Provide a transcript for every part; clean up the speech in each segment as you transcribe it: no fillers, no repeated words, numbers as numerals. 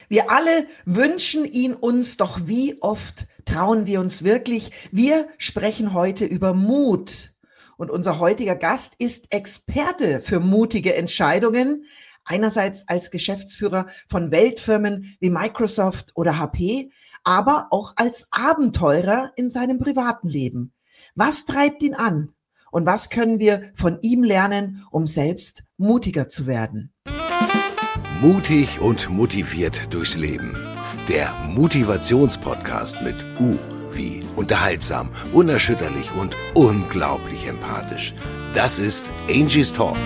Wir alle wünschen ihn uns, doch wie oft trauen wir uns wirklich? Wir sprechen heute über Mut. Und unser heutiger Gast ist Experte für mutige Entscheidungen. Einerseits als Geschäftsführer von Weltfirmen wie Microsoft oder HP, aber auch als Abenteurer in seinem privaten Leben. Was treibt ihn an? Und was können wir von ihm lernen, um selbst mutiger zu werden? Mutig und motiviert durchs Leben. Der Motivationspodcast mit U wie unterhaltsam, unerschütterlich und unglaublich empathisch. Das ist Angie's Talk.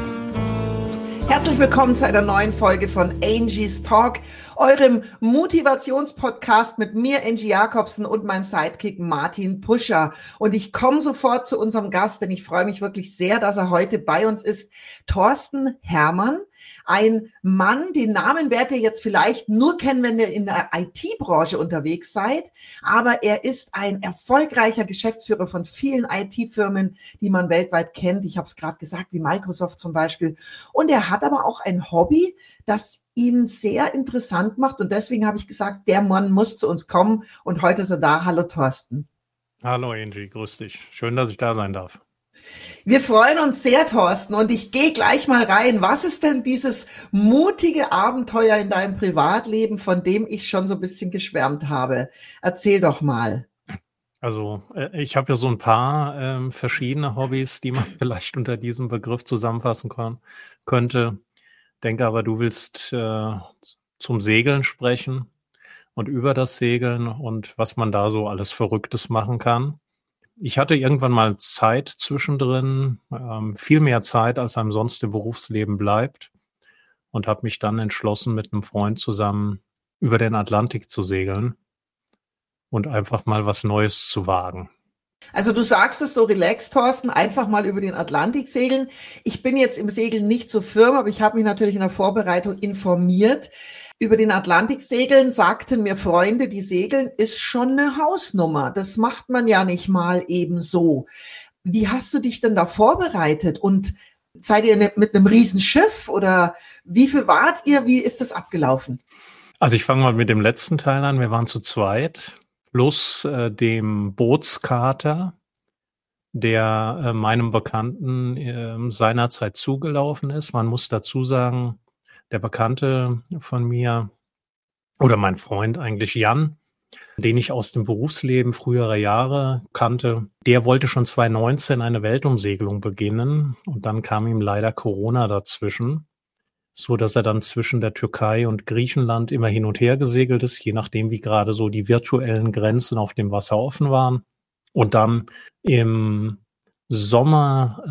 Herzlich willkommen zu einer neuen Folge von Angie's Talk, eurem Motivationspodcast mit mir, Angie Jacobsen, und meinem Sidekick Martin Puscher. Und ich komme sofort zu unserem Gast, denn ich freue mich wirklich sehr, dass er heute bei uns ist. Thorsten Herrmann, ein Mann, den Namen werdet ihr jetzt vielleicht nur kennen, wenn ihr in der IT-Branche unterwegs seid. Aber er ist ein erfolgreicher Geschäftsführer von vielen IT-Firmen, die man weltweit kennt. Ich habe es gerade gesagt, wie Microsoft zum Beispiel. Und er hat aber auch ein Hobby, das ihn sehr interessant macht. Und deswegen habe ich gesagt, der Mann muss zu uns kommen. Und heute ist er da. Hallo Thorsten. Hallo Angie, grüß dich. Schön, dass ich da sein darf. Wir freuen uns sehr, Thorsten. Und ich gehe gleich mal rein. Was ist denn dieses mutige Abenteuer in deinem Privatleben, von dem ich schon so ein bisschen geschwärmt habe? Erzähl doch mal. Also ich habe ja so ein paar verschiedene Hobbys, die man vielleicht unter diesem Begriff zusammenfassen könnte. Denke aber, du willst zum Segeln sprechen und über das Segeln und was man da so alles Verrücktes machen kann. Ich hatte irgendwann mal Zeit zwischendrin, viel mehr Zeit, als einem sonst im Berufsleben bleibt, und habe mich dann entschlossen, mit einem Freund zusammen über den Atlantik zu segeln und einfach mal was Neues zu wagen. Also du sagst es so relaxed, Thorsten, einfach mal über den Atlantik segeln. Ich bin jetzt im Segeln nicht so firm, aber ich habe mich natürlich in der Vorbereitung informiert. Über den Atlantik segeln sagten mir Freunde, die segeln ist schon eine Hausnummer. Das macht man ja nicht mal eben so. Wie hast du dich denn da vorbereitet? Und seid ihr mit einem Riesenschiff oder wie viel wart ihr? Wie ist das abgelaufen? Also ich fange mal mit dem letzten Teil an. Wir waren zu zweit, plus dem Bootskater, der meinem Bekannten seinerzeit zugelaufen ist. Man muss dazu sagen, der Bekannte von mir oder mein Freund eigentlich Jan, den ich aus dem Berufsleben früherer Jahre kannte, der wollte schon 2019 eine Weltumsegelung beginnen und dann kam ihm leider Corona dazwischen, so dass er dann zwischen der Türkei und Griechenland immer hin und her gesegelt ist, je nachdem wie gerade so die virtuellen Grenzen auf dem Wasser offen waren. Und dann im Sommer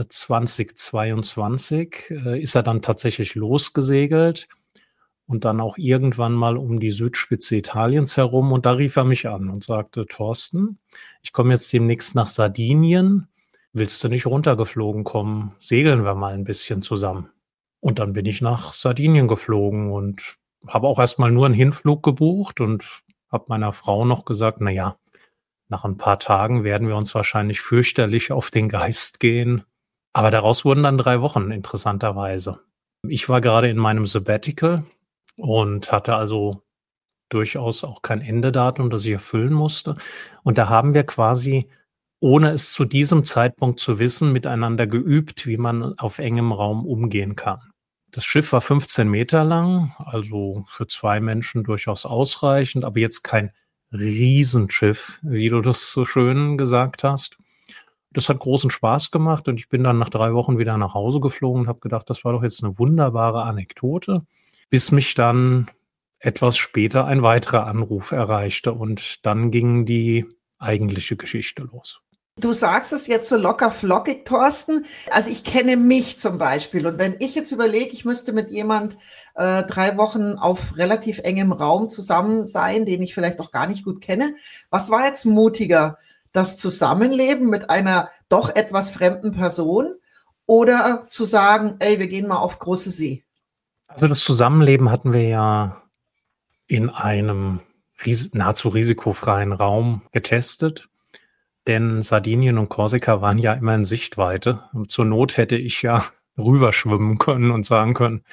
2022 ist er dann tatsächlich losgesegelt und dann auch irgendwann mal um die Südspitze Italiens herum. Und da rief er mich an und sagte, Thorsten, ich komme jetzt demnächst nach Sardinien. Willst du nicht runtergeflogen kommen? Segeln wir mal ein bisschen zusammen. Und dann bin ich nach Sardinien geflogen und habe auch erstmal nur einen Hinflug gebucht und habe meiner Frau noch gesagt, na ja, nach ein paar Tagen werden wir uns wahrscheinlich fürchterlich auf den Geist gehen. Aber daraus wurden dann 3 Wochen, interessanterweise. Ich war gerade in meinem Sabbatical und hatte also durchaus auch kein Endedatum, das ich erfüllen musste. Und da haben wir quasi, ohne es zu diesem Zeitpunkt zu wissen, miteinander geübt, wie man auf engem Raum umgehen kann. Das Schiff war 15 Meter lang, also für 2 Menschen durchaus ausreichend, aber jetzt kein Riesenschiff, wie du das so schön gesagt hast. Das hat großen Spaß gemacht und ich bin dann nach 3 Wochen wieder nach Hause geflogen und habe gedacht, das war doch jetzt eine wunderbare Anekdote, bis mich dann etwas später ein weiterer Anruf erreichte und dann ging die eigentliche Geschichte los. Du sagst es jetzt so locker flockig, Thorsten. Also ich kenne mich zum Beispiel. Und wenn ich jetzt überlege, ich müsste mit jemand 3 Wochen auf relativ engem Raum zusammen sein, den ich vielleicht auch gar nicht gut kenne. Was war jetzt mutiger? Das Zusammenleben mit einer doch etwas fremden Person oder zu sagen, ey, wir gehen mal auf große See? Also das Zusammenleben hatten wir ja in einem nahezu risikofreien Raum getestet. Denn Sardinien und Korsika waren ja immer in Sichtweite. Und zur Not hätte ich ja rüberschwimmen können und sagen können,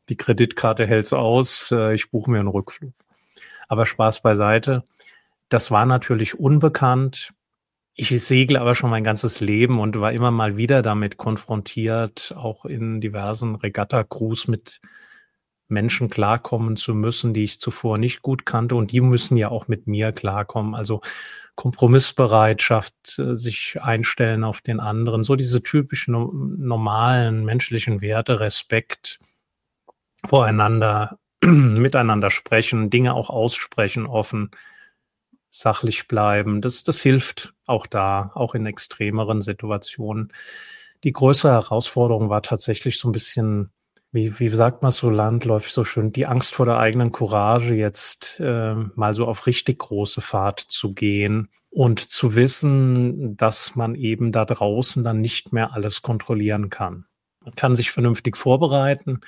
die Kreditkarte hält's aus, ich buche mir einen Rückflug. Aber Spaß beiseite. Das war natürlich unbekannt. Ich segle aber schon mein ganzes Leben und war immer mal wieder damit konfrontiert, auch in diversen Regatta-Crews mit Menschen klarkommen zu müssen, die ich zuvor nicht gut kannte. Und die müssen ja auch mit mir klarkommen. Also Kompromissbereitschaft, sich einstellen auf den anderen, so diese typischen normalen menschlichen Werte, Respekt voreinander, miteinander sprechen, Dinge auch aussprechen, offen, sachlich bleiben. Das hilft auch da, auch in extremeren Situationen. Die größere Herausforderung war tatsächlich so ein bisschen, wie sagt man so landläufig so schön, die Angst vor der eigenen Courage, jetzt mal so auf richtig große Fahrt zu gehen und zu wissen, dass man eben da draußen dann nicht mehr alles kontrollieren kann. Man kann sich vernünftig vorbereiten,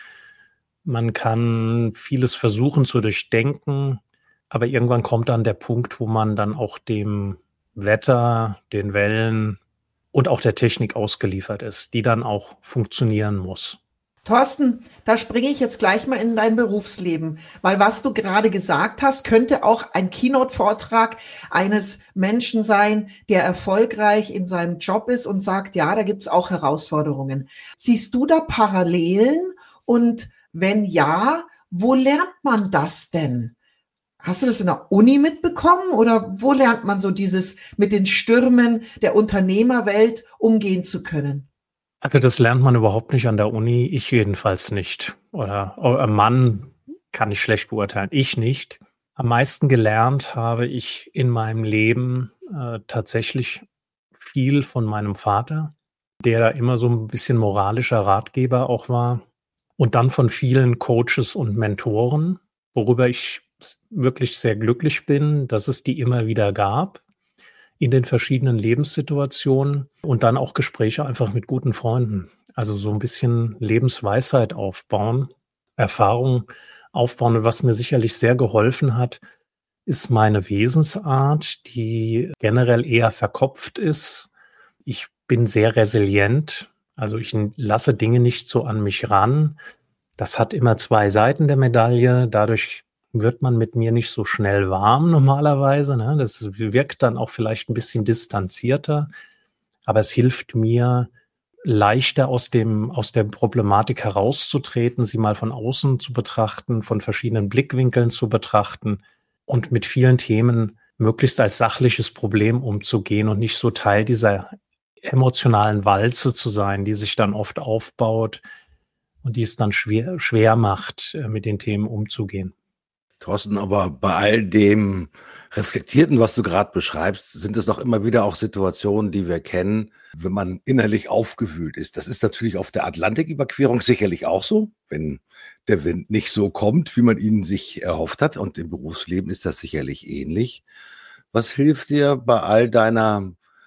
man kann vieles versuchen zu durchdenken, aber irgendwann kommt dann der Punkt, wo man dann auch dem Wetter, den Wellen und auch der Technik ausgeliefert ist, die dann auch funktionieren muss. Thorsten, da springe ich jetzt gleich mal in dein Berufsleben, weil was du gerade gesagt hast, könnte auch ein Keynote-Vortrag eines Menschen sein, der erfolgreich in seinem Job ist und sagt, ja, da gibt's auch Herausforderungen. Siehst du da Parallelen? Und wenn ja, wo lernt man das denn? Hast du das in der Uni mitbekommen oder wo lernt man so dieses mit den Stürmen der Unternehmerwelt umgehen zu können? Also das lernt man überhaupt nicht an der Uni, ich jedenfalls nicht. Oder ein Mann kann ich schlecht beurteilen, ich nicht. Am meisten gelernt habe ich in meinem Leben tatsächlich viel von meinem Vater, der da immer so ein bisschen moralischer Ratgeber auch war. Und dann von vielen Coaches und Mentoren, worüber ich wirklich sehr glücklich bin, dass es die immer wieder gab in den verschiedenen Lebenssituationen und dann auch Gespräche einfach mit guten Freunden. Also so ein bisschen Lebensweisheit aufbauen, Erfahrung aufbauen. Und was mir sicherlich sehr geholfen hat, ist meine Wesensart, die generell eher verkopft ist. Ich bin sehr resilient. Also ich lasse Dinge nicht so an mich ran. Das hat immer zwei Seiten der Medaille. Dadurch wird man mit mir nicht so schnell warm normalerweise. Ne? Das wirkt dann auch vielleicht ein bisschen distanzierter. Aber es hilft mir, leichter aus der Problematik herauszutreten, sie mal von außen zu betrachten, von verschiedenen Blickwinkeln zu betrachten und mit vielen Themen möglichst als sachliches Problem umzugehen und nicht so Teil dieser emotionalen Walze zu sein, die sich dann oft aufbaut und die es dann schwer macht, mit den Themen umzugehen. Thorsten, aber bei all dem Reflektierten, was du gerade beschreibst, sind es doch immer wieder auch Situationen, die wir kennen, wenn man innerlich aufgewühlt ist. Das ist natürlich auf der Atlantiküberquerung sicherlich auch so, wenn der Wind nicht so kommt, wie man ihn sich erhofft hat. Und im Berufsleben ist das sicherlich ähnlich. Was hilft dir bei all deiner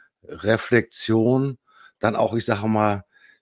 Reflexion dann auch, ich sage mal,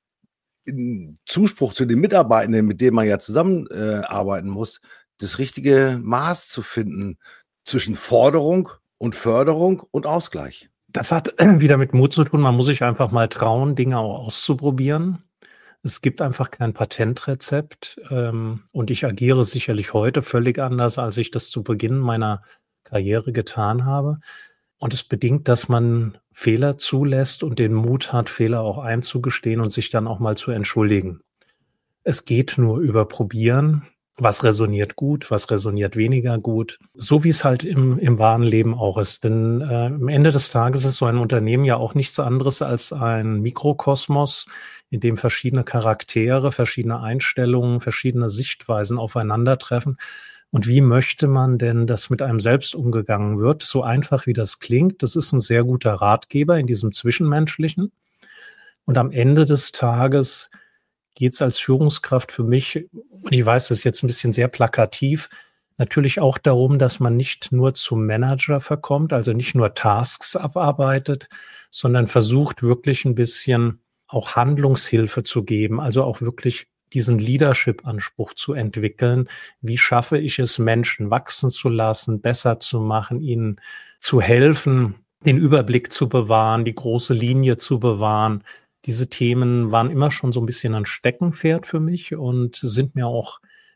in Zuspruch zu den Mitarbeitenden, mit denen man ja zusammenarbeiten muss, das richtige Maß zu finden zwischen Forderung und Förderung und Ausgleich? Das hat wieder mit Mut zu tun. Man muss sich einfach mal trauen, Dinge auch auszuprobieren. Es gibt einfach kein Patentrezept. Und ich agiere sicherlich heute völlig anders, als ich das zu Beginn meiner Karriere getan habe. Und es bedingt, dass man Fehler zulässt und den Mut hat, Fehler auch einzugestehen und sich dann auch mal zu entschuldigen. Es geht nur über Probieren. Was resoniert gut, was resoniert weniger gut. So wie es halt im wahren Leben auch ist. Denn am Ende des Tages ist so ein Unternehmen ja auch nichts anderes als ein Mikrokosmos, in dem verschiedene Charaktere, verschiedene Einstellungen, verschiedene Sichtweisen aufeinandertreffen. Und wie möchte man denn, dass mit einem selbst umgegangen wird? So einfach wie das klingt, das ist ein sehr guter Ratgeber in diesem Zwischenmenschlichen. Und am Ende des Tages geht es als Führungskraft für mich, und ich weiß, das ist jetzt ein bisschen sehr plakativ, natürlich auch darum, dass man nicht nur zum Manager verkommt, also nicht nur Tasks abarbeitet, sondern versucht wirklich ein bisschen auch Handlungshilfe zu geben, also auch wirklich diesen Leadership-Anspruch zu entwickeln. Wie schaffe ich es, Menschen wachsen zu lassen, besser zu machen, ihnen zu helfen, den Überblick zu bewahren, die große Linie zu bewahren. Diese Themen waren immer schon so ein bisschen ein Steckenpferd für mich und sind mir auch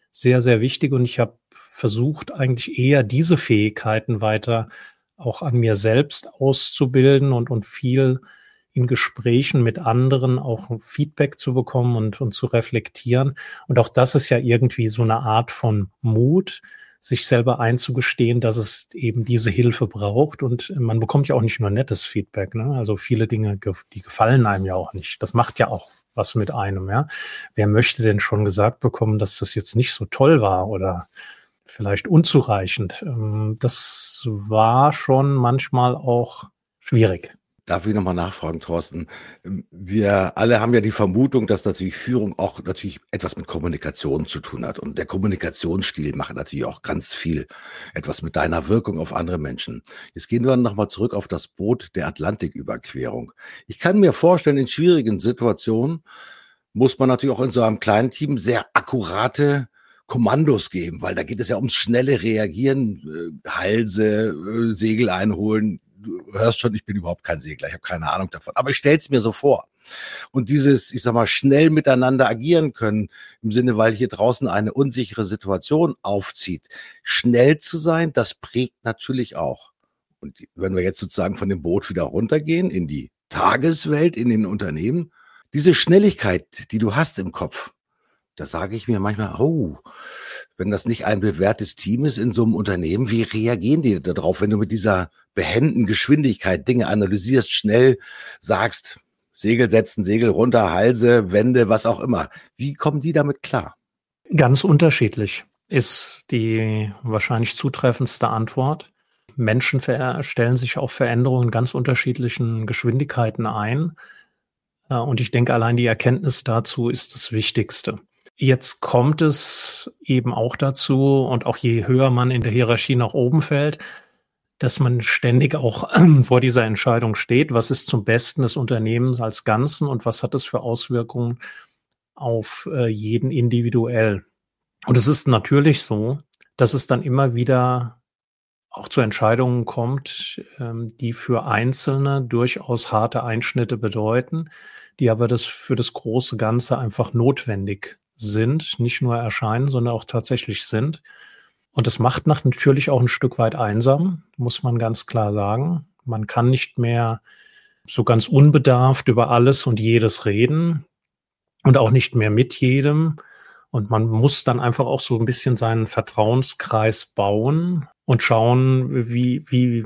sehr, sehr wichtig. Und ich habe versucht, eigentlich eher diese Fähigkeiten weiter auch an mir selbst auszubilden und viel in Gesprächen mit anderen auch Feedback zu bekommen und zu reflektieren. Und auch das ist ja irgendwie so eine Art von Mut, sich selber einzugestehen, dass es eben diese Hilfe braucht. Und man bekommt ja auch nicht nur nettes Feedback, ne? Also viele Dinge, die gefallen einem ja auch nicht. Das macht ja auch was mit einem, ja. Wer möchte denn schon gesagt bekommen, dass das jetzt nicht so toll war oder vielleicht unzureichend? Das war schon manchmal auch schwierig. Darf ich nochmal nachfragen, Thorsten? Wir alle haben ja die Vermutung, dass natürlich Führung auch natürlich etwas mit Kommunikation zu tun hat. Und der Kommunikationsstil macht natürlich auch ganz viel etwas mit deiner Wirkung auf andere Menschen. Jetzt gehen wir nochmal zurück auf das Boot der Atlantiküberquerung. Ich kann mir vorstellen, in schwierigen Situationen muss man natürlich auch in so einem kleinen Team sehr akkurate Kommandos geben, weil da geht es ja ums schnelle Reagieren, Halse, Segel einholen. Du hörst schon, ich bin überhaupt kein Segler, ich habe keine Ahnung davon. Aber ich stell's mir so vor. Und dieses, ich sag mal, schnell miteinander agieren können, im Sinne, weil hier draußen eine unsichere Situation aufzieht. Schnell zu sein, das prägt natürlich auch. Und wenn wir jetzt sozusagen von dem Boot wieder runtergehen in die Tageswelt, in den Unternehmen, diese Schnelligkeit, die du hast im Kopf, da sage ich mir manchmal, oh, wenn das nicht ein bewährtes Team ist in so einem Unternehmen, wie reagieren die darauf, wenn du mit dieser behenden Geschwindigkeit Dinge analysierst, schnell sagst, Segel setzen, Segel runter, Halse, Wände, was auch immer. Wie kommen die damit klar? Ganz unterschiedlich ist die wahrscheinlich zutreffendste Antwort. Menschen stellen sich auf Veränderungen in ganz unterschiedlichen Geschwindigkeiten ein. Und ich denke, allein die Erkenntnis dazu ist das Wichtigste. Jetzt kommt es eben auch dazu, und auch je höher man in der Hierarchie nach oben fällt, dass man ständig auch vor dieser Entscheidung steht, was ist zum Besten des Unternehmens als Ganzen und was hat es für Auswirkungen auf jeden individuell. Und es ist natürlich so, dass es dann immer wieder auch zu Entscheidungen kommt, die für Einzelne durchaus harte Einschnitte bedeuten, die aber für das große Ganze einfach notwendig sind, nicht nur erscheinen, sondern auch tatsächlich sind. Und das macht natürlich auch ein Stück weit einsam, muss man ganz klar sagen. Man kann nicht mehr so ganz unbedarft über alles und jedes reden und auch nicht mehr mit jedem. Und man muss dann einfach auch so ein bisschen seinen Vertrauenskreis bauen und schauen, wie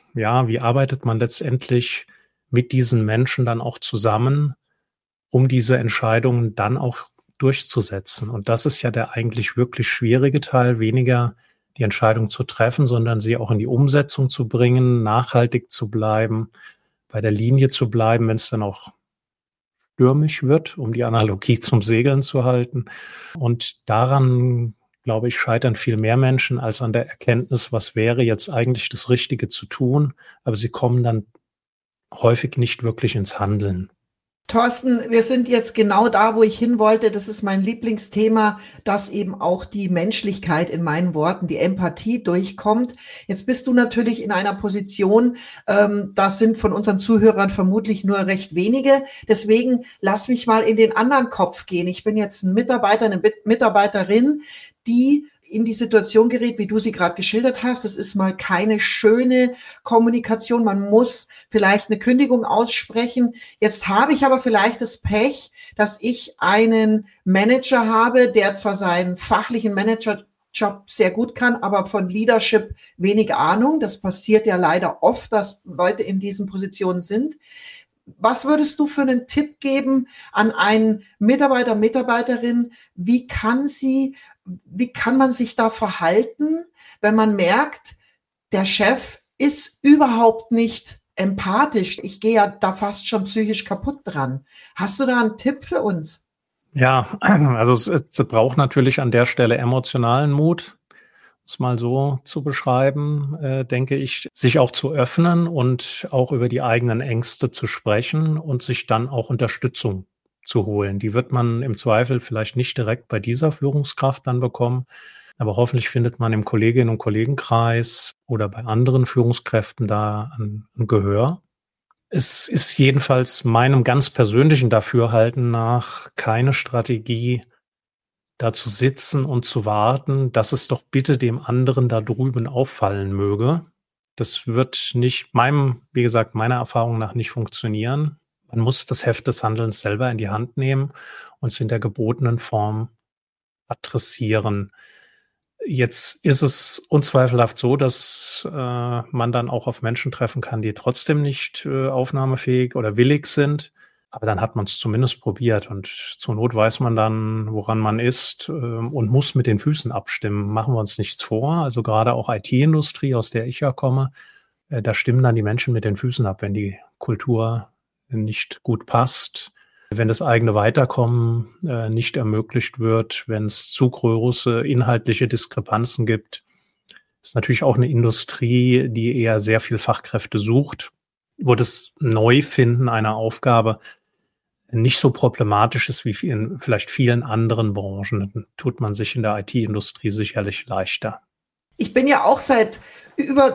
arbeitet man letztendlich mit diesen Menschen dann auch zusammen, um diese Entscheidungen dann auch durchzusetzen. Und das ist ja der eigentlich wirklich schwierige Teil, weniger die Entscheidung zu treffen, sondern sie auch in die Umsetzung zu bringen, nachhaltig zu bleiben, bei der Linie zu bleiben, wenn es dann auch stürmisch wird, um die Analogie zum Segeln zu halten. Und daran, glaube ich, scheitern viel mehr Menschen als an der Erkenntnis, was wäre jetzt eigentlich das Richtige zu tun. Aber sie kommen dann häufig nicht wirklich ins Handeln. Thorsten, wir sind jetzt genau da, wo ich hin wollte. Das ist mein Lieblingsthema, dass eben auch die Menschlichkeit in meinen Worten, die Empathie durchkommt. Jetzt bist du natürlich in einer Position, das sind von unseren Zuhörern vermutlich nur recht wenige. Deswegen lass mich mal in den anderen Kopf gehen. Ich bin jetzt ein Mitarbeiter, eine Mitarbeiterin, die in die Situation gerät, wie du sie gerade geschildert hast. Das ist mal keine schöne Kommunikation. Man muss vielleicht eine Kündigung aussprechen. Jetzt habe ich aber vielleicht das Pech, dass ich einen Manager habe, der zwar seinen fachlichen Managerjob sehr gut kann, aber von Leadership wenig Ahnung. Das passiert ja leider oft, dass Leute in diesen Positionen sind. Was würdest du für einen Tipp geben an einen Mitarbeiter, Mitarbeiterin? Wie kann man sich da verhalten, wenn man merkt, der Chef ist überhaupt nicht empathisch? Ich gehe ja da fast schon psychisch kaputt dran. Hast du da einen Tipp für uns? Ja, also es braucht natürlich an der Stelle emotionalen Mut, es mal so zu beschreiben, denke ich, sich auch zu öffnen und auch über die eigenen Ängste zu sprechen und sich dann auch Unterstützung zu holen. Die wird man im Zweifel vielleicht nicht direkt bei dieser Führungskraft dann bekommen, aber hoffentlich findet man im Kolleginnen- und Kollegenkreis oder bei anderen Führungskräften da ein Gehör. Es ist jedenfalls meinem ganz persönlichen Dafürhalten nach keine Strategie, da zu sitzen und zu warten, dass es doch bitte dem anderen da drüben auffallen möge. Das wird wie gesagt, meiner Erfahrung nach nicht funktionieren. Man muss das Heft des Handelns selber in die Hand nehmen und es in der gebotenen Form adressieren. Jetzt ist es unzweifelhaft so, dass man dann auch auf Menschen treffen kann, die trotzdem nicht aufnahmefähig oder willig sind. Aber dann hat man es zumindest probiert und zur Not weiß man dann, woran man ist und muss mit den Füßen abstimmen. Machen wir uns nichts vor. Also gerade auch IT-Industrie, aus der ich ja komme, da stimmen dann die Menschen mit den Füßen ab, wenn die Kultur nicht gut passt, wenn das eigene Weiterkommen nicht ermöglicht wird, wenn es zu große inhaltliche Diskrepanzen gibt. Das ist natürlich auch eine Industrie, die eher sehr viel Fachkräfte sucht, wo das Neufinden einer Aufgabe nicht so problematisch ist wie in vielleicht vielen anderen Branchen. Dann tut man sich in der IT-Industrie sicherlich leichter. Ich bin ja auch seit über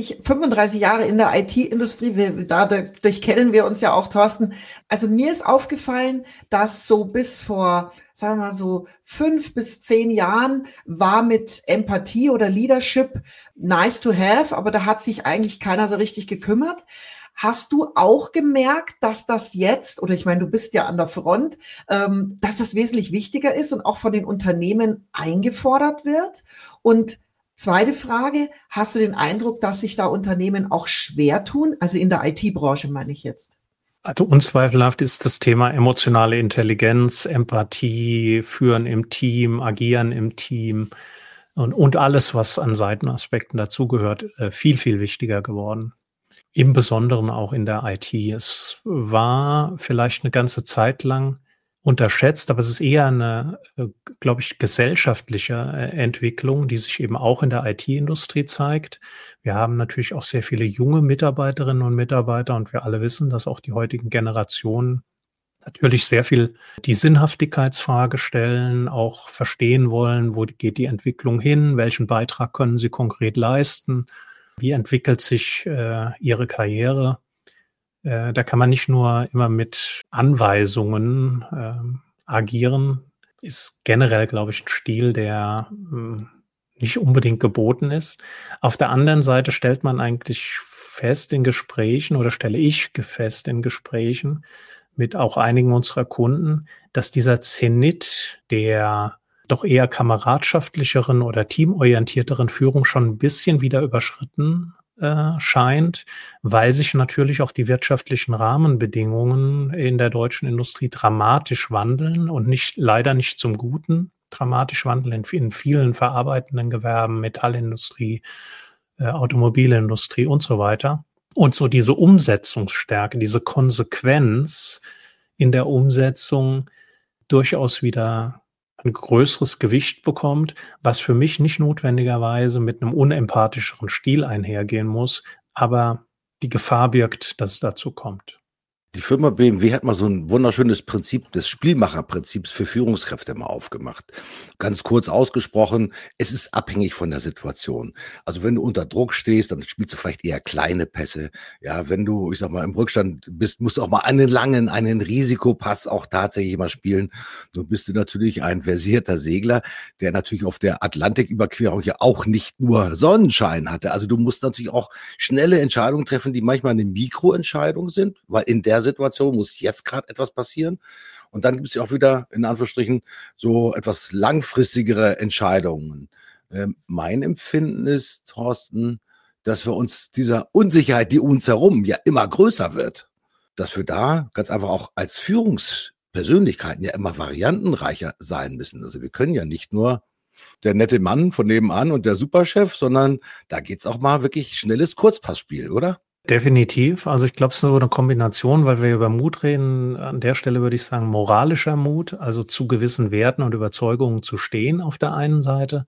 35 Jahre in der IT-Industrie. Dadurch kennen wir uns ja auch, Thorsten. Also mir ist aufgefallen, dass so bis vor, sagen wir mal so 5 bis 10 Jahren war mit Empathie oder Leadership nice to have, aber da hat sich eigentlich keiner so richtig gekümmert. Hast du auch gemerkt, dass das jetzt, oder ich meine, du bist ja an der Front, dass das wesentlich wichtiger ist und auch von den Unternehmen eingefordert wird? Und zweite Frage, hast du den Eindruck, dass sich da Unternehmen auch schwer tun? Also in der IT-Branche meine ich jetzt. Also unzweifelhaft ist das Thema emotionale Intelligenz, Empathie, Führen im Team, Agieren im Team und alles, was an Seitenaspekten dazugehört, viel, viel wichtiger geworden. Im Besonderen auch in der IT. Es war vielleicht eine ganze Zeit lang unterschätzt, aber es ist eher eine, glaube ich, gesellschaftliche Entwicklung, die sich eben auch in der IT-Industrie zeigt. Wir haben natürlich auch sehr viele junge Mitarbeiterinnen und Mitarbeiter und wir alle wissen, dass auch die heutigen Generationen natürlich sehr viel die Sinnhaftigkeitsfrage stellen, auch verstehen wollen, wo geht die Entwicklung hin, welchen Beitrag können sie konkret leisten. Wie entwickelt sich ihre Karriere? Da kann man nicht nur immer mit Anweisungen agieren. Ist generell, glaube ich, ein Stil, der nicht unbedingt geboten ist. Auf der anderen Seite stellt man eigentlich fest in Gesprächen oder stelle ich fest in Gesprächen mit auch einigen unserer Kunden, dass dieser Zenit der doch eher kameradschaftlicheren oder teamorientierteren Führung schon ein bisschen wieder überschritten scheint, weil sich natürlich auch die wirtschaftlichen Rahmenbedingungen in der deutschen Industrie dramatisch wandeln und leider nicht zum Guten dramatisch wandeln in vielen verarbeitenden Gewerben, Metallindustrie, Automobilindustrie und so weiter. Und so diese Umsetzungsstärke, diese Konsequenz in der Umsetzung durchaus wieder ein größeres Gewicht bekommt, was für mich nicht notwendigerweise mit einem unempathischeren Stil einhergehen muss, aber die Gefahr birgt, dass es dazu kommt. Die Firma BMW hat mal so ein wunderschönes Prinzip des Spielmacherprinzips für Führungskräfte mal aufgemacht. Ganz kurz ausgesprochen, es ist abhängig von der Situation. Also wenn du unter Druck stehst, dann spielst du vielleicht eher kleine Pässe. Ja, wenn du, ich sag mal, im Rückstand bist, musst du auch mal einen Risikopass auch tatsächlich mal spielen. So bist du natürlich ein versierter Segler, der natürlich auf der Atlantiküberquerung ja auch nicht nur Sonnenschein hatte. Also du musst natürlich auch schnelle Entscheidungen treffen, die manchmal eine Mikroentscheidung sind, weil in der Situation muss jetzt gerade etwas passieren. Und dann gibt es ja auch wieder, in Anführungsstrichen, so etwas langfristigere Entscheidungen. Mein Empfinden ist, Thorsten, dass wir uns dieser Unsicherheit, die um uns herum ja immer größer wird, dass wir da ganz einfach auch als Führungspersönlichkeiten ja immer variantenreicher sein müssen. Also wir können ja nicht nur der nette Mann von nebenan und der Superchef, sondern da geht's auch mal wirklich schnelles Kurzpassspiel, oder? Definitiv. Also ich glaube, es ist so eine Kombination, weil wir über Mut reden. An der Stelle würde ich sagen, moralischer Mut, also zu gewissen Werten und Überzeugungen zu stehen auf der einen Seite,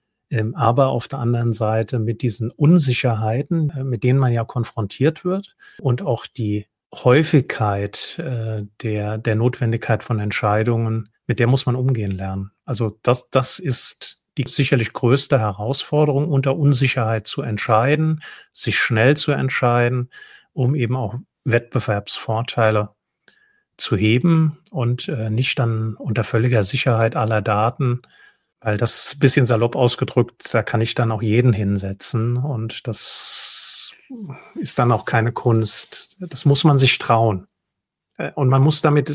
aber auf der anderen Seite mit diesen Unsicherheiten, mit denen man ja konfrontiert wird und auch die Häufigkeit der Notwendigkeit von Entscheidungen, mit der muss man umgehen lernen. Also das ist die sicherlich größte Herausforderung, unter Unsicherheit zu entscheiden, sich schnell zu entscheiden, um eben auch Wettbewerbsvorteile zu heben und nicht dann unter völliger Sicherheit aller Daten, weil das ist ein bisschen salopp ausgedrückt, da kann ich dann auch jeden hinsetzen und das ist dann auch keine Kunst. Das muss man sich trauen. Und man muss damit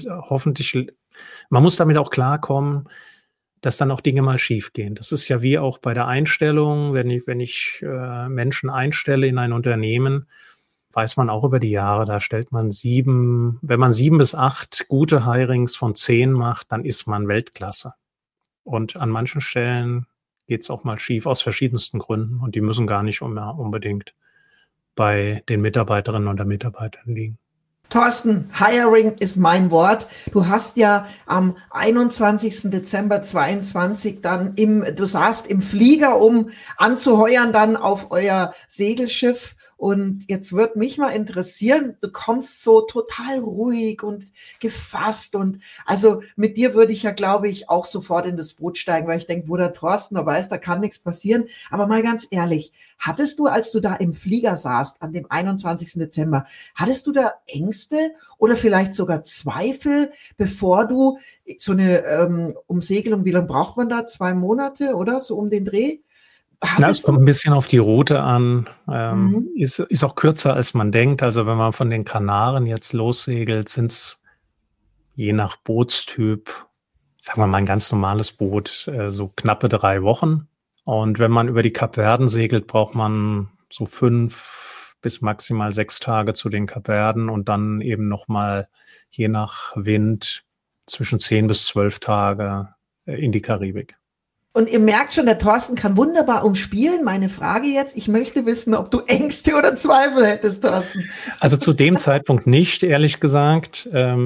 auch klarkommen, dass dann auch Dinge mal schief gehen. Das ist ja wie auch bei der Einstellung, wenn ich Menschen einstelle in ein Unternehmen, weiß man auch über die Jahre, da stellt man wenn man 7 bis 8 gute Hirings von 10 macht, dann ist man Weltklasse. Und an manchen Stellen geht es auch mal schief aus verschiedensten Gründen und die müssen gar nicht unbedingt bei den Mitarbeiterinnen oder Mitarbeitern liegen. Thorsten, Hiring ist mein Wort. Du hast ja am 21. Dezember 22 du saßt im Flieger, um anzuheuern dann auf euer Segelschiff. Und jetzt wird mich mal interessieren, du kommst so total ruhig und gefasst und also mit dir würde ich ja, glaube ich, auch sofort in das Boot steigen, weil ich denke, wo der Thorsten da weiß, da kann nichts passieren. Aber mal ganz ehrlich, hattest du, als du da im Flieger saßt, an dem 21. Dezember, hattest du da Ängste oder vielleicht sogar Zweifel, bevor du so eine Umsegelung, wie lange braucht man da? 2 Monate, oder? So um den Dreh? Es kommt ein bisschen auf die Route an, ist auch kürzer als man denkt. Also wenn man von den Kanaren jetzt lossegelt, sind es je nach Bootstyp, sagen wir mal ein ganz normales Boot, so knappe 3 Wochen. Und wenn man über die Kapverden segelt, braucht man so 5 bis maximal 6 Tage zu den Kapverden und dann eben nochmal je nach Wind zwischen 10 bis 12 Tage in die Karibik. Und ihr merkt schon, der Thorsten kann wunderbar umspielen. Meine Frage jetzt, ich möchte wissen, ob du Ängste oder Zweifel hättest, Thorsten. Also zu dem Zeitpunkt nicht, ehrlich gesagt.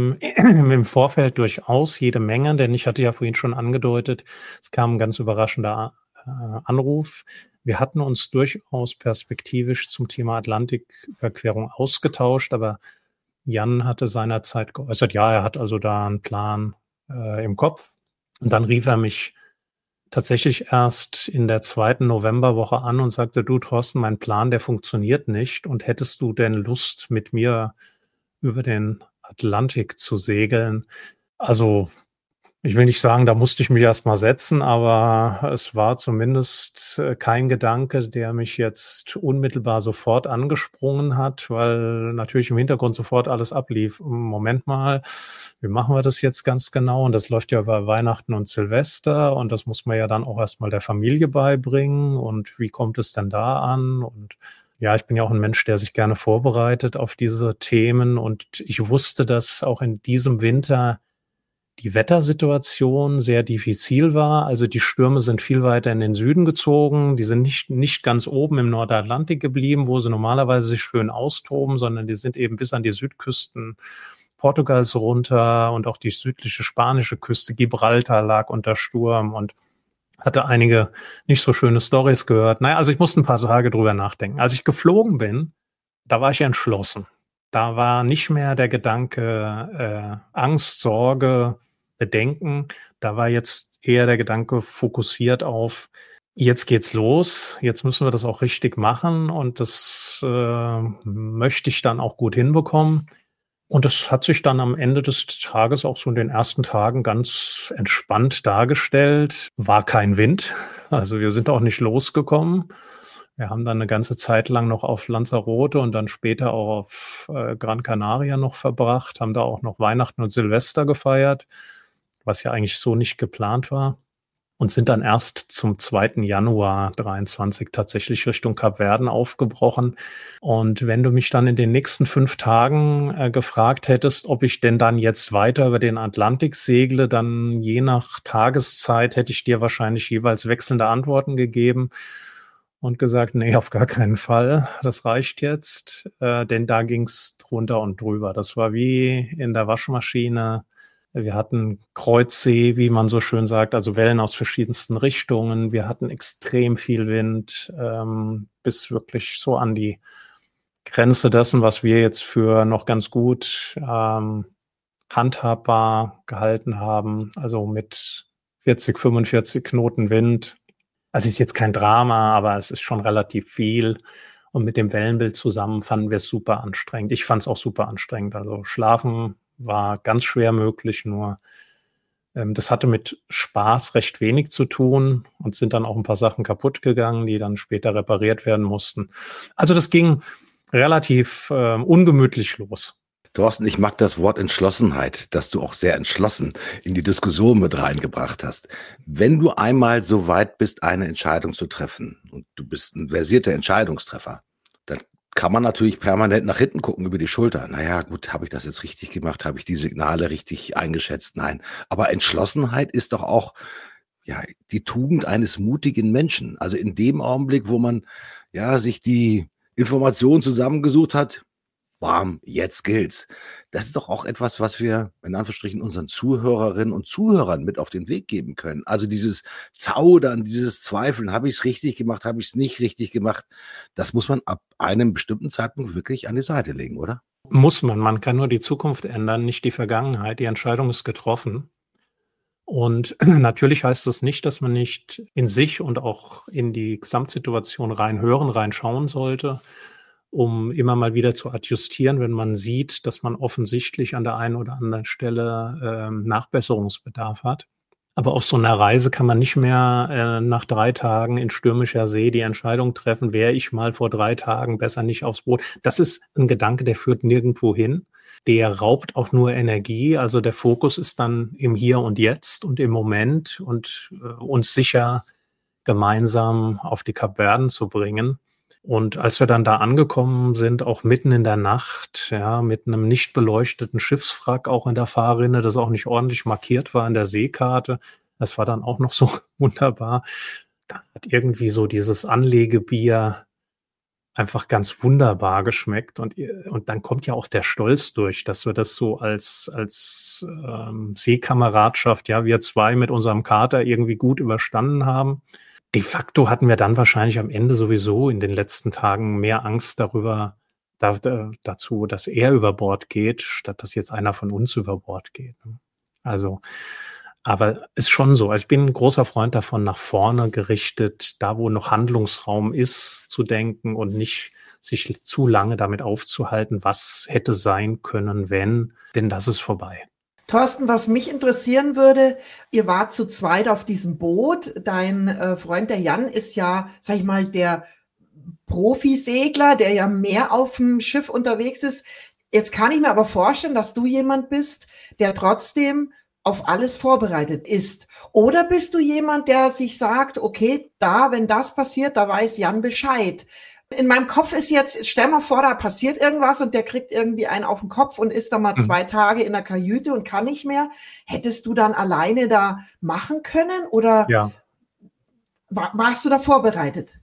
Im Vorfeld durchaus jede Menge, denn ich hatte ja vorhin schon angedeutet, es kam ein ganz überraschender Anruf. Wir hatten uns durchaus perspektivisch zum Thema Atlantiküberquerung ausgetauscht, aber Jan hatte seinerzeit geäußert, ja, er hat also da einen Plan im Kopf. Und dann rief er mich tatsächlich erst in der 2. Novemberwoche an und sagte, du Thorsten, mein Plan, der funktioniert nicht und hättest du denn Lust, mit mir über den Atlantik zu segeln? Also ich will nicht sagen, da musste ich mich erst mal setzen, aber es war zumindest kein Gedanke, der mich jetzt unmittelbar sofort angesprungen hat, weil natürlich im Hintergrund sofort alles ablief. Moment mal, wie machen wir das jetzt ganz genau? Und das läuft ja über Weihnachten und Silvester und das muss man ja dann auch erstmal der Familie beibringen und wie kommt es denn da an? Und ja, ich bin ja auch ein Mensch, der sich gerne vorbereitet auf diese Themen und ich wusste, dass auch in diesem Winter die Wettersituation sehr diffizil war. Also die Stürme sind viel weiter in den Süden gezogen. Die sind nicht ganz oben im Nordatlantik geblieben, wo sie normalerweise sich schön austoben, sondern die sind eben bis an die Südküsten Portugals runter und auch die südliche spanische Küste. Gibraltar lag unter Sturm und hatte einige nicht so schöne Storys gehört. Naja, also ich musste ein paar Tage drüber nachdenken. Als ich geflogen bin, da war ich entschlossen. Da war nicht mehr der Gedanke Angst, Sorge, Bedenken. Da war jetzt eher der Gedanke fokussiert auf, jetzt geht's los, jetzt müssen wir das auch richtig machen und das möchte ich dann auch gut hinbekommen. Und das hat sich dann am Ende des Tages auch so in den ersten Tagen ganz entspannt dargestellt. War kein Wind, also wir sind auch nicht losgekommen. Wir haben dann eine ganze Zeit lang noch auf Lanzarote und dann später auch auf Gran Canaria noch verbracht, haben da auch noch Weihnachten und Silvester gefeiert, was ja eigentlich so nicht geplant war und sind dann erst zum 2. Januar 23 tatsächlich Richtung Kapverden aufgebrochen. Und wenn du mich dann in den nächsten 5 Tagen gefragt hättest, ob ich denn dann jetzt weiter über den Atlantik segle, dann je nach Tageszeit hätte ich dir wahrscheinlich jeweils wechselnde Antworten gegeben und gesagt, nee, auf gar keinen Fall, das reicht jetzt, denn da ging's drunter und drüber. Das war wie in der Waschmaschine. Wir hatten Kreuzsee, wie man so schön sagt, also Wellen aus verschiedensten Richtungen. Wir hatten extrem viel Wind, bis wirklich so an die Grenze dessen, was wir jetzt für noch ganz gut handhabbar gehalten haben. Also mit 40, 45 Knoten Wind. Also ist jetzt kein Drama, aber es ist schon relativ viel. Und mit dem Wellenbild zusammen fanden wir es super anstrengend. Ich fand es auch super anstrengend. Also schlafen war ganz schwer möglich, nur das hatte mit Spaß recht wenig zu tun und sind dann auch ein paar Sachen kaputt gegangen, die dann später repariert werden mussten. Also das ging relativ ungemütlich los. Thorsten, ich mag das Wort Entschlossenheit, das du auch sehr entschlossen in die Diskussion mit reingebracht hast. Wenn du einmal so weit bist, eine Entscheidung zu treffen und du bist ein versierter Entscheidungstreffer, dann kann man natürlich permanent nach hinten gucken über die Schulter. Naja, gut, habe ich das jetzt richtig gemacht? Habe ich die Signale richtig eingeschätzt? Nein. Aber Entschlossenheit ist doch auch ja die Tugend eines mutigen Menschen. Also in dem Augenblick, wo man ja sich die Informationen zusammengesucht hat, bam, jetzt gilt's. Das ist doch auch etwas, was wir in Anführungsstrichen unseren Zuhörerinnen und Zuhörern mit auf den Weg geben können. Also dieses Zaudern, dieses Zweifeln, habe ich es richtig gemacht, habe ich es nicht richtig gemacht, das muss man ab einem bestimmten Zeitpunkt wirklich an die Seite legen, oder? Muss man. Man kann nur die Zukunft ändern, nicht die Vergangenheit. Die Entscheidung ist getroffen. Und natürlich heißt das nicht, dass man nicht in sich und auch in die Gesamtsituation reinhören, reinschauen sollte, um immer mal wieder zu adjustieren, wenn man sieht, dass man offensichtlich an der einen oder anderen Stelle Nachbesserungsbedarf hat. Aber auf so einer Reise kann man nicht mehr nach 3 Tagen in stürmischer See die Entscheidung treffen, wäre ich mal vor 3 Tagen besser nicht aufs Boot. Das ist ein Gedanke, der führt nirgendwo hin. Der raubt auch nur Energie. Also der Fokus ist dann im Hier und Jetzt und im Moment und uns sicher gemeinsam auf die Kapverden zu bringen. Und als wir dann da angekommen sind, auch mitten in der Nacht, ja, mit einem nicht beleuchteten Schiffswrack auch in der Fahrrinne, das auch nicht ordentlich markiert war in der Seekarte, das war dann auch noch so wunderbar. Da hat irgendwie so dieses Anlegebier einfach ganz wunderbar geschmeckt und dann kommt ja auch der Stolz durch, dass wir das so als Seekameradschaft, ja, wir zwei mit unserem Kater irgendwie gut überstanden haben. De facto hatten wir dann wahrscheinlich am Ende sowieso in den letzten Tagen mehr Angst dazu, dass er über Bord geht, statt dass jetzt einer von uns über Bord geht. Also, aber ist schon so. Also ich bin ein großer Freund davon, nach vorne gerichtet, da wo noch Handlungsraum ist, zu denken und nicht sich zu lange damit aufzuhalten, was hätte sein können, wenn, denn das ist vorbei. Thorsten, was mich interessieren würde, ihr wart zu zweit auf diesem Boot. Dein Freund, der Jan, ist ja, sag ich mal, der Profisegler, der ja mehr auf dem Schiff unterwegs ist. Jetzt kann ich mir aber vorstellen, dass du jemand bist, der trotzdem auf alles vorbereitet ist. Oder bist du jemand, der sich sagt, okay, wenn das passiert, da weiß Jan Bescheid. In meinem Kopf ist jetzt, stell mal vor, da passiert irgendwas und der kriegt irgendwie einen auf den Kopf und ist da mal 2 Tage in der Kajüte und kann nicht mehr. Hättest du dann alleine da machen können oder ja. Warst du da vorbereitet?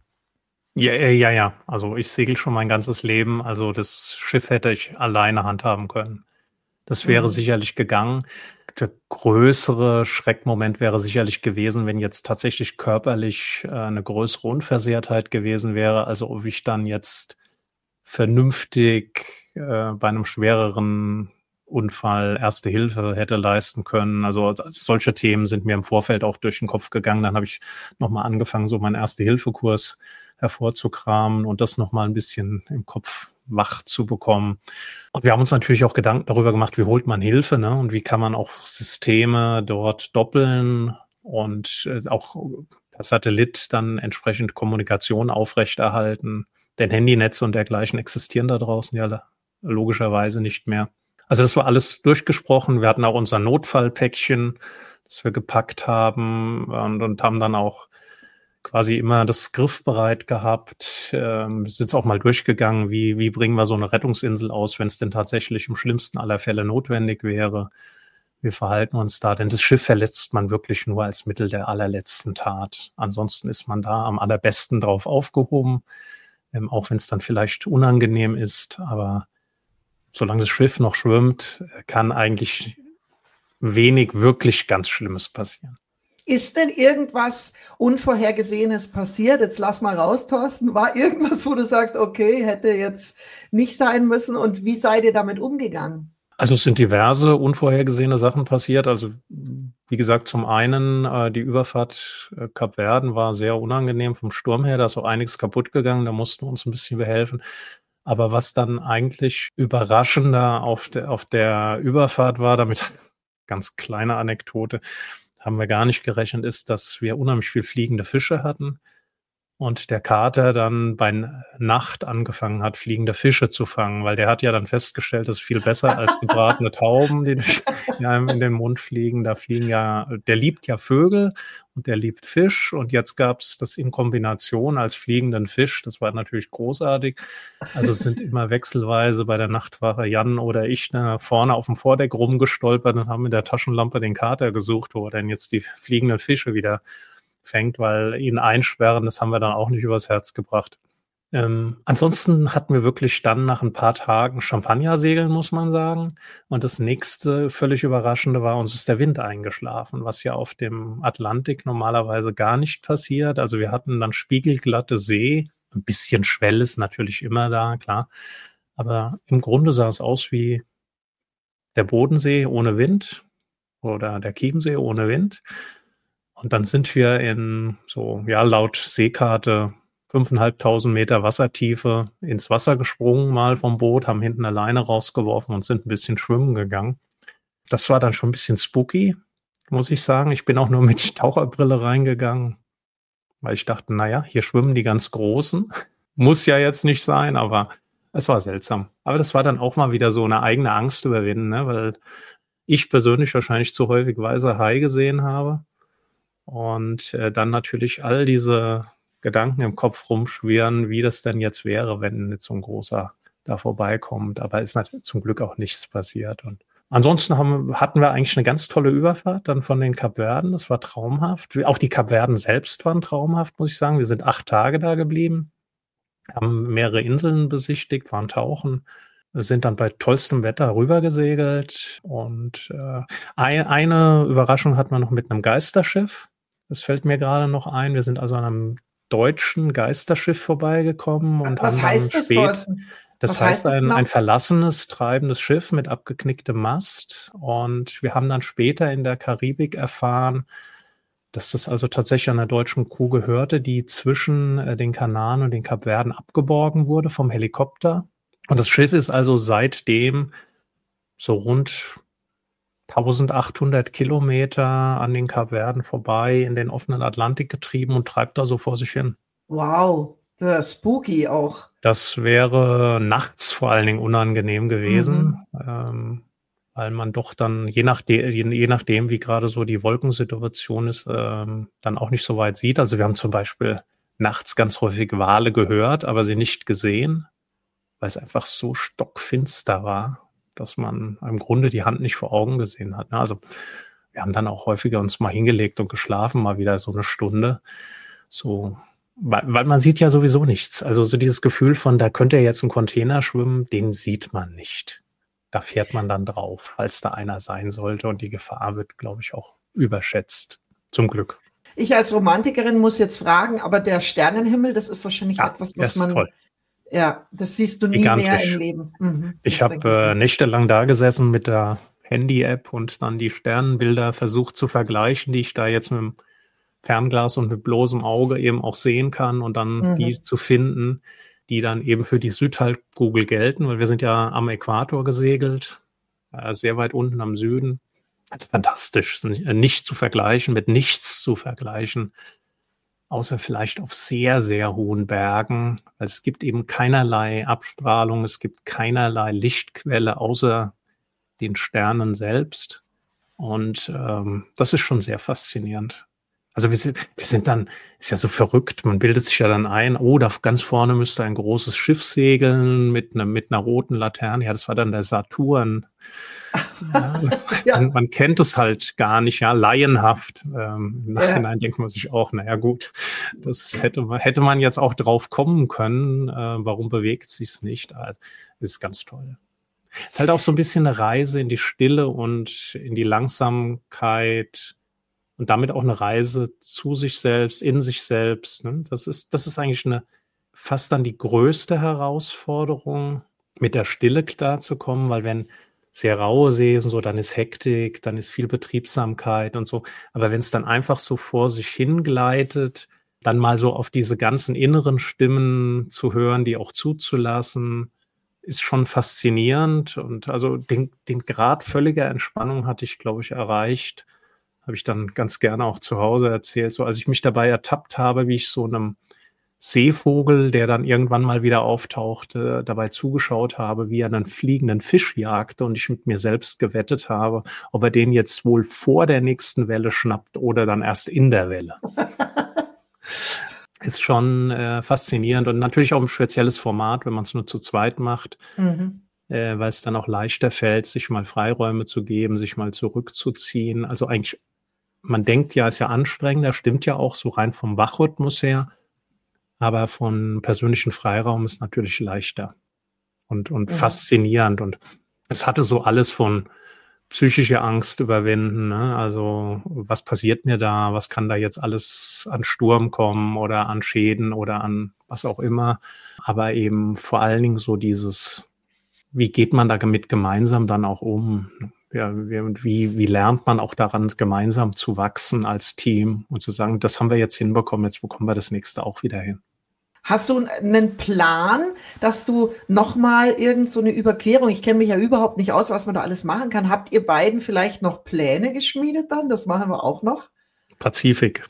Ja. Also ich segel schon mein ganzes Leben. Also das Schiff hätte ich alleine handhaben können. Das wäre sicherlich gegangen. Der größere Schreckmoment wäre sicherlich gewesen, wenn jetzt tatsächlich körperlich eine größere Unversehrtheit gewesen wäre. Also ob ich dann jetzt vernünftig bei einem schwereren Unfall Erste Hilfe hätte leisten können. Also solche Themen sind mir im Vorfeld auch durch den Kopf gegangen. Dann habe ich nochmal angefangen, so meinen Erste-Hilfe-Kurs hervorzukramen und das nochmal ein bisschen im Kopf wach zu bekommen. Und wir haben uns natürlich auch Gedanken darüber gemacht, wie holt man Hilfe, ne? Und wie kann man auch Systeme dort doppeln und auch per Satellit dann entsprechend Kommunikation aufrechterhalten. Denn Handynetze und dergleichen existieren da draußen ja logischerweise nicht mehr. Also das war alles durchgesprochen. Wir hatten auch unser Notfallpäckchen, das wir gepackt haben und haben dann auch quasi immer das griffbereit gehabt. Wir sind jetzt auch mal durchgegangen, wie bringen wir so eine Rettungsinsel aus, wenn es denn tatsächlich im schlimmsten aller Fälle notwendig wäre. Wir verhalten uns da, denn das Schiff verlässt man wirklich nur als Mittel der allerletzten Tat. Ansonsten ist man da am allerbesten drauf aufgehoben, auch wenn es dann vielleicht unangenehm ist. Aber solange das Schiff noch schwimmt, kann eigentlich wenig wirklich ganz Schlimmes passieren. Ist denn irgendwas Unvorhergesehenes passiert? Jetzt lass mal raus, Thorsten. War irgendwas, wo du sagst, okay, hätte jetzt nicht sein müssen? Und wie seid ihr damit umgegangen? Also es sind diverse unvorhergesehene Sachen passiert. Also wie gesagt, zum einen die Überfahrt Kapverden war sehr unangenehm vom Sturm her. Da ist auch einiges kaputt gegangen. Da mussten wir uns ein bisschen behelfen. Aber was dann eigentlich überraschender auf der Überfahrt war, damit ganz kleine Anekdote, haben wir gar nicht gerechnet, ist, dass wir unheimlich viel fliegende Fische hatten und der Kater dann bei Nacht angefangen hat, fliegende Fische zu fangen, weil der hat ja dann festgestellt, das ist viel besser als gebratene Tauben, die ja in den Mund fliegen. Da fliegen ja, der liebt ja Vögel und der liebt Fisch und jetzt gab's das in Kombination als fliegenden Fisch. Das war natürlich großartig. Also es sind immer wechselweise bei der Nachtwache Jan oder ich da vorne auf dem Vordeck rumgestolpert und haben mit der Taschenlampe den Kater gesucht, wo er denn jetzt die fliegenden Fische wieder fängt, weil ihn einsperren, das haben wir dann auch nicht übers Herz gebracht. Ansonsten hatten wir wirklich dann nach ein paar Tagen Champagnersegeln, muss man sagen. Und das nächste völlig Überraschende war, uns ist der Wind eingeschlafen, was ja auf dem Atlantik normalerweise gar nicht passiert. Also wir hatten dann spiegelglatte See, ein bisschen Schwell ist natürlich immer da, klar. Aber im Grunde sah es aus wie der Bodensee ohne Wind oder der Chiemsee ohne Wind. Und dann sind wir in so, ja, laut Seekarte 5.500 Meter Wassertiefe ins Wasser gesprungen mal vom Boot, haben hinten eine Leine rausgeworfen und sind ein bisschen schwimmen gegangen. Das war dann schon ein bisschen spooky, muss ich sagen. Ich bin auch nur mit Taucherbrille reingegangen, weil ich dachte, naja, hier schwimmen die ganz Großen. Muss ja jetzt nicht sein, aber es war seltsam. Aber das war dann auch mal wieder so eine eigene Angst überwinden, ne? Weil ich persönlich wahrscheinlich zu häufig weiße Hai gesehen habe. Und dann natürlich all diese Gedanken im Kopf rumschwirren, wie das denn jetzt wäre, wenn jetzt so ein großer da vorbeikommt. Aber ist natürlich zum Glück auch nichts passiert. Und ansonsten hatten wir eigentlich eine ganz tolle Überfahrt dann von den Kapverden. Das war traumhaft. Auch die Kapverden selbst waren traumhaft, muss ich sagen. Wir sind 8 Tage da geblieben, haben mehrere Inseln besichtigt, waren tauchen, sind dann bei tollstem Wetter rübergesegelt. Und eine Überraschung hatten wir noch mit einem Geisterschiff. Das fällt mir gerade noch ein. Wir sind also an einem deutschen Geisterschiff vorbeigekommen und Was haben heißt dann das, Thorsten? das Was heißt heißt das genau? ein verlassenes, treibendes Schiff mit abgeknicktem Mast. Und wir haben dann später in der Karibik erfahren, dass das also tatsächlich einer deutschen Crew gehörte, die zwischen den Kanaren und den Kapverden abgeborgen wurde vom Helikopter. Und das Schiff ist also seitdem so rund 1.800 Kilometer an den Kapverden vorbei in den offenen Atlantik getrieben und treibt da so vor sich hin. Wow, das ist spooky auch. Das wäre nachts vor allen Dingen unangenehm gewesen, weil man doch dann, je nachdem, wie gerade so die Wolkensituation ist, dann auch nicht so weit sieht. Also wir haben zum Beispiel nachts ganz häufig Wale gehört, aber sie nicht gesehen, weil es einfach so stockfinster war, dass man im Grunde die Hand nicht vor Augen gesehen hat. Also wir haben dann auch häufiger uns mal hingelegt und geschlafen, mal wieder so eine Stunde. So, weil man sieht ja sowieso nichts. Also so dieses Gefühl von, da könnte ja jetzt ein Container schwimmen, den sieht man nicht. Da fährt man dann drauf, falls da einer sein sollte. Und die Gefahr wird, glaube ich, auch überschätzt. Zum Glück. Ich als Romantikerin muss jetzt fragen, aber der Sternenhimmel, das ist wahrscheinlich etwas, was man... Toll. Ja, das siehst du nie Gigantisch. mehr im Leben. Ich habe nächtelang da gesessen mit der Handy-App und dann die Sternenbilder versucht zu vergleichen, die ich da jetzt mit dem Fernglas und mit bloßem Auge eben auch sehen kann und dann die zu finden, die dann eben für die Südhalbkugel gelten, weil wir sind ja am Äquator gesegelt, sehr weit unten am Süden. Also fantastisch, nicht zu vergleichen, mit nichts zu vergleichen. Außer vielleicht auf sehr, sehr hohen Bergen. Also es gibt eben keinerlei Abstrahlung, es gibt keinerlei Lichtquelle außer den Sternen selbst. Und das ist schon sehr faszinierend. Also wir sind dann, ist ja so verrückt, man bildet sich ja dann ein, oh, da ganz vorne müsste ein großes Schiff segeln mit einer roten Laterne. Ja, das war dann der Saturn. Ja. Man kennt es halt gar nicht, ja, laienhaft. Im Nachhinein denkt man sich auch, naja gut, das hätte man jetzt auch drauf kommen können. Warum bewegt sich's nicht? Also, ist ganz toll. Es ist halt auch so ein bisschen eine Reise in die Stille und in die Langsamkeit und damit auch eine Reise zu sich selbst, in sich selbst. Ne? Das ist eigentlich fast dann die größte Herausforderung, mit der Stille klarzukommen, weil wenn sehr raue See ist und so, dann ist Hektik, dann ist viel Betriebsamkeit und so. Aber wenn es dann einfach so vor sich hingleitet, dann mal so auf diese ganzen inneren Stimmen zu hören, die auch zuzulassen, ist schon faszinierend. Und also den Grad völliger Entspannung hatte ich, glaube ich, erreicht. Habe ich dann ganz gerne auch zu Hause erzählt. So, als ich mich dabei ertappt habe, wie ich so einem Seevogel, der dann irgendwann mal wieder auftauchte, dabei zugeschaut habe, wie er einen fliegenden Fisch jagte und ich mit mir selbst gewettet habe, ob er den jetzt wohl vor der nächsten Welle schnappt oder dann erst in der Welle. Ist schon faszinierend und natürlich auch ein spezielles Format, wenn man es nur zu zweit macht, weil es dann auch leichter fällt, sich mal Freiräume zu geben, sich mal zurückzuziehen. Also eigentlich, man denkt ja, ist ja anstrengender, stimmt ja auch so rein vom Wachrhythmus her. Aber von persönlichen Freiraum ist natürlich leichter und faszinierend. Und es hatte so alles von psychische Angst überwinden, ne? Also was passiert mir da? Was kann da jetzt alles an Sturm kommen oder an Schäden oder an was auch immer? Aber eben vor allen Dingen so dieses, wie geht man damit gemeinsam dann auch um? Ja, wie lernt man auch daran, gemeinsam zu wachsen als Team und zu sagen, das haben wir jetzt hinbekommen, jetzt bekommen wir das nächste auch wieder hin. Hast du einen Plan, dass du nochmal irgend so eine Überquerung, ich kenne mich ja überhaupt nicht aus, was man da alles machen kann. Habt ihr beiden vielleicht noch Pläne geschmiedet dann? Das machen wir auch noch. Pazifik.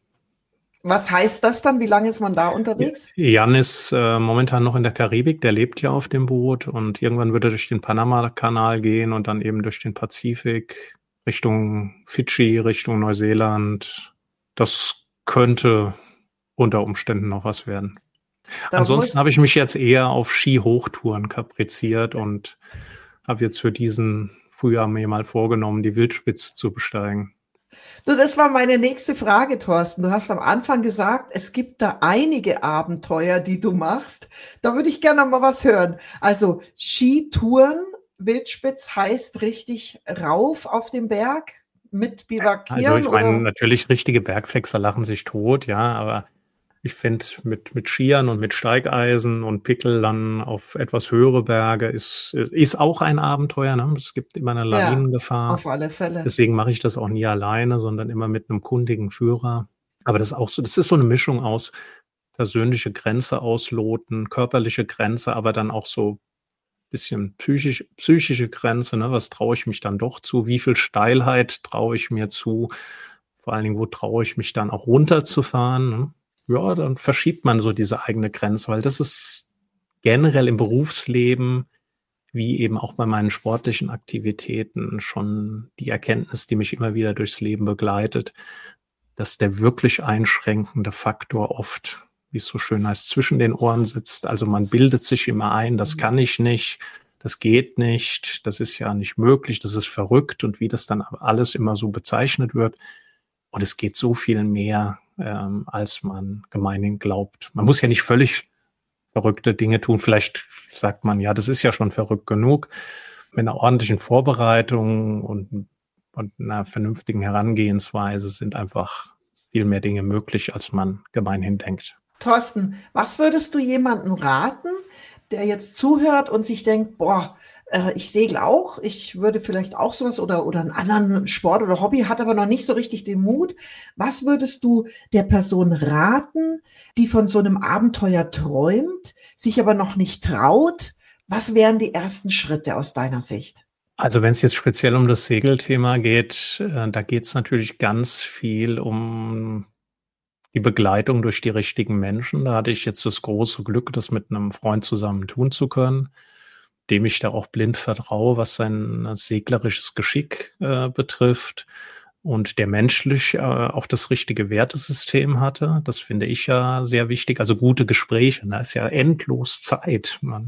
Was heißt das dann? Wie lange ist man da unterwegs? Jan ist momentan noch in der Karibik, der lebt ja auf dem Boot und irgendwann wird er durch den Panama-Kanal gehen und dann eben durch den Pazifik Richtung Fidschi, Richtung Neuseeland. Das könnte unter Umständen noch was werden. Ansonsten habe ich mich jetzt eher auf Ski-Hochtouren kapriziert und habe jetzt für diesen Frühjahr mir mal vorgenommen, die Wildspitze zu besteigen. Du, das war meine nächste Frage, Thorsten. Du hast am Anfang gesagt, es gibt da einige Abenteuer, die du machst. Da würde ich gerne mal was hören. Also Skitouren, Wildspitz heißt richtig rauf auf den Berg mit Bivakieren? Also ich meine, natürlich richtige Bergflexer lachen sich tot, ja, aber ich finde, mit Skiern und mit Steigeisen und Pickel dann auf etwas höhere Berge ist auch ein Abenteuer. Ne? Es gibt immer eine Lawinengefahr. Ja, auf alle Fälle. Deswegen mache ich das auch nie alleine, sondern immer mit einem kundigen Führer. Aber das ist auch so, das ist so eine Mischung aus persönliche Grenze ausloten, körperliche Grenze, aber dann auch so ein bisschen psychische Grenze. Ne? Was traue ich mich dann doch zu? Wie viel Steilheit traue ich mir zu? Vor allen Dingen, wo traue ich mich dann auch runterzufahren? Ne? Ja, dann verschiebt man so diese eigene Grenze, weil das ist generell im Berufsleben, wie eben auch bei meinen sportlichen Aktivitäten, schon die Erkenntnis, die mich immer wieder durchs Leben begleitet, dass der wirklich einschränkende Faktor oft, wie es so schön heißt, zwischen den Ohren sitzt. Also man bildet sich immer ein, das kann ich nicht, das geht nicht, das ist ja nicht möglich, das ist verrückt und wie das dann alles immer so bezeichnet wird. Und es geht so viel mehr, als man gemeinhin glaubt. Man muss ja nicht völlig verrückte Dinge tun. Vielleicht sagt man, ja, das ist ja schon verrückt genug. Mit einer ordentlichen Vorbereitung und einer vernünftigen Herangehensweise sind einfach viel mehr Dinge möglich, als man gemeinhin denkt. Thorsten, was würdest du jemandem raten, der jetzt zuhört und sich denkt, boah, ich segle auch, ich würde vielleicht auch sowas oder einen anderen Sport oder Hobby, hat aber noch nicht so richtig den Mut. Was würdest du der Person raten, die von so einem Abenteuer träumt, sich aber noch nicht traut? Was wären die ersten Schritte aus deiner Sicht? Also wenn es jetzt speziell um das Segelthema geht, da geht es natürlich ganz viel um die Begleitung durch die richtigen Menschen. Da hatte ich jetzt das große Glück, das mit einem Freund zusammen tun zu können, dem ich da auch blind vertraue, was sein seglerisches Geschick betrifft und der menschlich auch das richtige Wertesystem hatte. Das finde ich ja sehr wichtig. Also gute Gespräche, da ist ja endlos Zeit. Man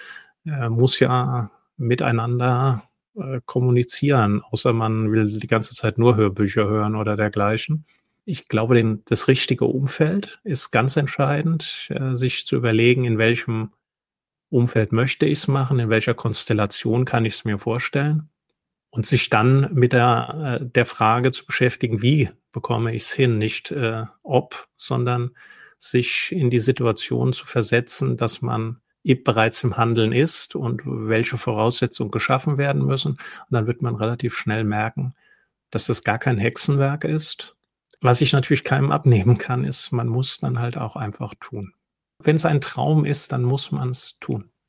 muss ja miteinander kommunizieren, außer man will die ganze Zeit nur Hörbücher hören oder dergleichen. Ich glaube, das richtige Umfeld ist ganz entscheidend, sich zu überlegen, in welchem Umfeld möchte ich es machen, in welcher Konstellation kann ich es mir vorstellen und sich dann mit der Frage zu beschäftigen, wie bekomme ich es hin, nicht ob, sondern sich in die Situation zu versetzen, dass man bereits im Handeln ist und welche Voraussetzungen geschaffen werden müssen. Und dann wird man relativ schnell merken, dass das gar kein Hexenwerk ist. Was ich natürlich keinem abnehmen kann, ist, man muss dann halt auch einfach tun. Wenn es ein Traum ist, dann muss man es tun.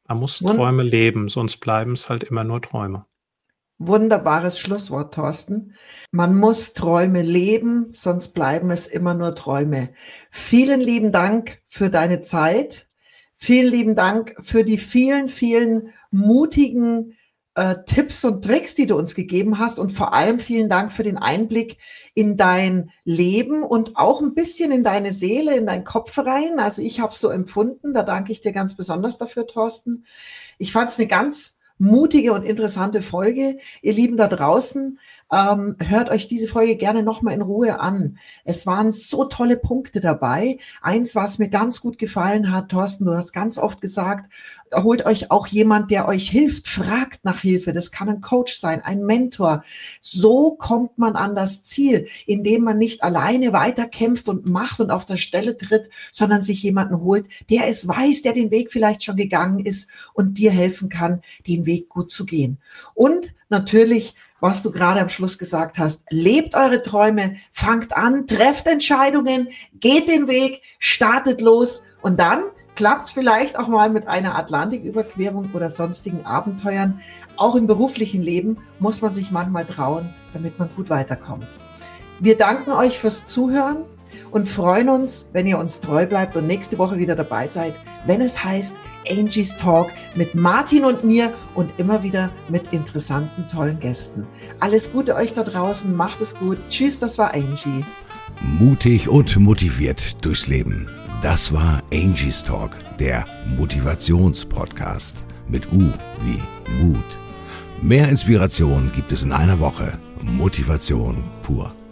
Man muss Träume leben, sonst bleiben es halt immer nur Träume. Wunderbares Schlusswort, Thorsten. Man muss Träume leben, sonst bleiben es immer nur Träume. Vielen lieben Dank für deine Zeit. Vielen lieben Dank für die vielen, vielen mutigen Tipps und Tricks, die du uns gegeben hast, und vor allem vielen Dank für den Einblick in dein Leben und auch ein bisschen in deine Seele, in deinen Kopf rein. Also ich habe es so empfunden, da danke ich dir ganz besonders dafür, Thorsten. Ich fand es eine ganz mutige und interessante Folge. Ihr Lieben da draußen, hört euch diese Folge gerne nochmal in Ruhe an. Es waren so tolle Punkte dabei. Eins, was mir ganz gut gefallen hat, Thorsten, du hast ganz oft gesagt, holt euch auch jemand, der euch hilft, fragt nach Hilfe. Das kann ein Coach sein, ein Mentor. So kommt man an das Ziel, indem man nicht alleine weiterkämpft und macht und auf der Stelle tritt, sondern sich jemanden holt, der es weiß, der den Weg vielleicht schon gegangen ist und dir helfen kann, den Weg gut zu gehen. Und natürlich, was du gerade am Schluss gesagt hast, lebt eure Träume, fangt an, trefft Entscheidungen, geht den Weg, startet los und dann klappt es vielleicht auch mal mit einer Atlantiküberquerung oder sonstigen Abenteuern. Auch im beruflichen Leben muss man sich manchmal trauen, damit man gut weiterkommt. Wir danken euch fürs Zuhören und freuen uns, wenn ihr uns treu bleibt und nächste Woche wieder dabei seid, wenn es heißt Angie's Talk mit Martin und mir und immer wieder mit interessanten, tollen Gästen. Alles Gute euch da draußen, macht es gut. Tschüss, das war Angie. Mutig und motiviert durchs Leben. Das war Angie's Talk, der Motivationspodcast mit U wie Mut. Mehr Inspiration gibt es in einer Woche. Motivation pur.